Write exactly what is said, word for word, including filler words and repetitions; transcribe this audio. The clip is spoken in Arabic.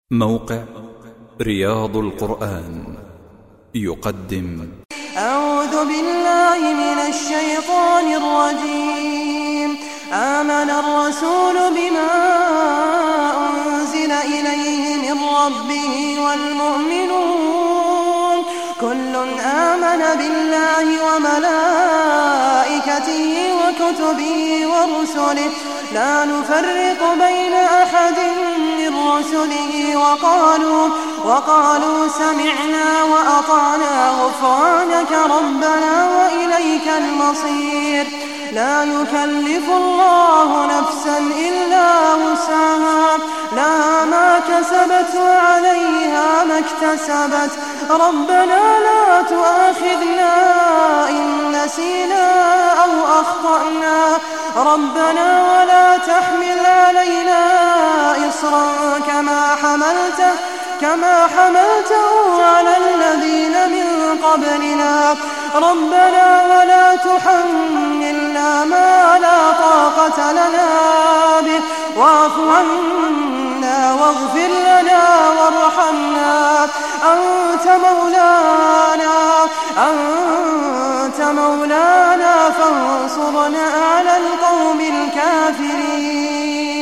موقع رياض القرآن يقدم. أعوذ بالله من الشيطان الرجيم. آمن الرسول بما أنزل إليه من ربه والمؤمنون كل آمن بالله وملائكته وكتبه ورسله لا نفرق بين أحد من رسله وقالوا, وقالوا سمعنا وأطعنا غفرانك ربنا وإليك المصير. لا يكلف الله نفسا إلا وسعها لها ما كسبت وعليها ما اكتسبت. ربنا لا تؤاخذنا إن نسينا أو أخطأنا ربنا ولا تحمل علينا إصرا كما حملته كما حملته على الذين من قبلنا ربنا ولا تحملنا ما لا طاقة لنا به واعف عنا واغفر لنا وارحمنا أنت مولانا أنت مولانا فانصرنا على القوم الكافرين.